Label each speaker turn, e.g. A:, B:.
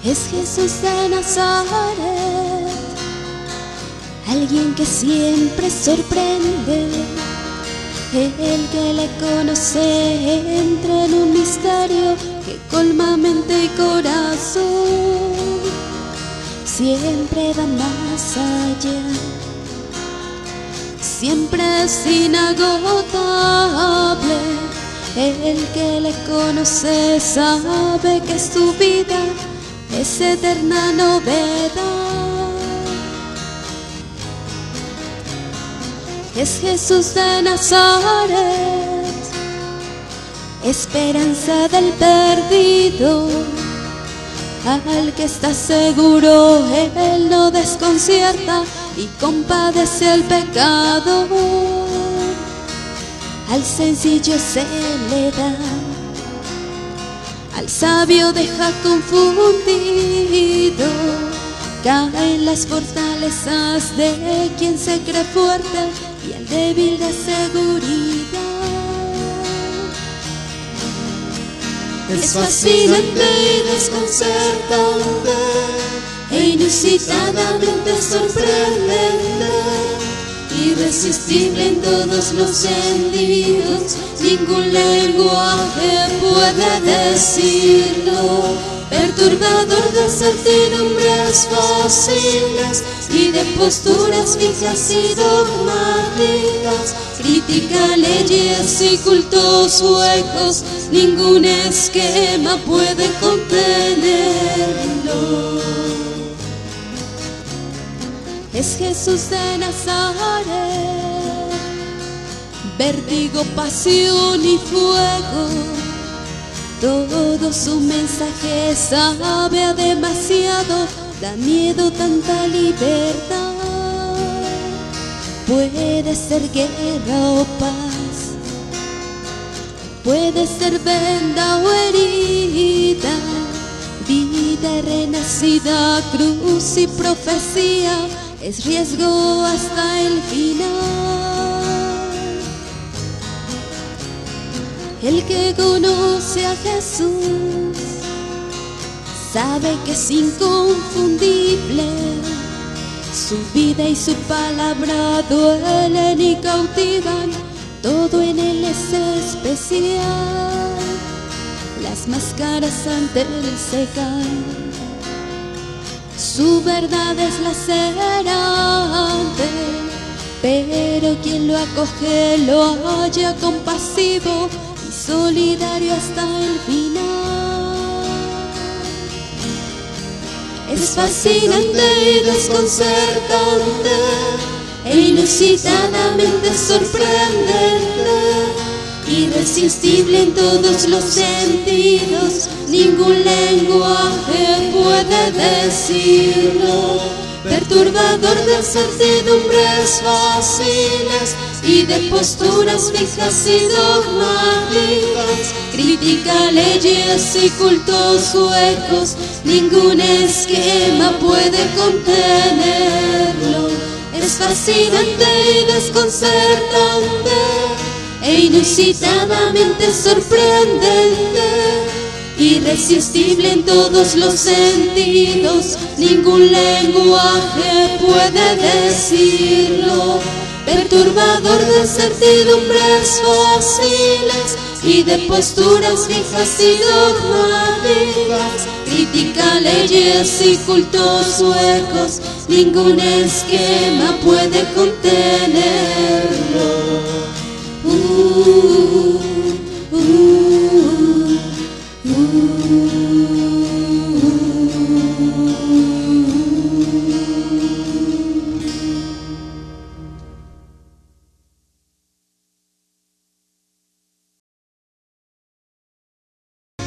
A: Es Jesús de Nazaret, alguien que siempre sorprende. El que le conoce entra en un misterio que colma mente y corazón. Siempre va más allá, siempre es inagotable. El que le conoce sabe que su vida es eterna novedad. Es Jesús de Nazaret, esperanza del perdido. Al que está seguro, Él no desconcierta y compadece el pecado. Al sencillo se le da, al sabio deja confundido. Caen las fortalezas de quien se cree fuerte y al débil da seguridad. Es fascinante y desconcertante e inusitadamente sorprendente, irresistible en todos los sentidos, ningún lenguaje puede decirlo. Perturbador de certidumbres fáciles y de posturas fijas y dogmáticas, critica leyes y cultos huecos, ningún esquema puede contenerlo. Es Jesús de Nazaret, vértigo, pasión y fuego. Todo su mensaje sabe a demasiado, da miedo tanta libertad. Puede ser guerra o paz, puede ser venda o herida, vida renacida, cruz y profecía, es riesgo hasta el final. El que conoce a Jesús sabe que es inconfundible. Su vida y su palabra duelen y cautivan, todo en él es especial. Las máscaras ante él se caen, su verdad es lacerante, pero quien lo acoge lo halla compasivo y solidario hasta el final. Es fascinante y desconcertante e inusitadamente sorprendente, irresistible en todos los sentidos, ningún lenguaje puede decirlo. Perturbador de certidumbres fáciles y de posturas fijas y dogmáticas, critica leyes y cultos huecos, ningún esquema puede contenerlo. Es fascinante y desconcertante e inusitadamente sorprendente, irresistible en todos los sentidos, ningún lenguaje puede decirlo. Perturbador de certidumbres fáciles y de posturas fijas y dogmáticas, critica leyes y cultos huecos, ningún esquema puede contenerlo.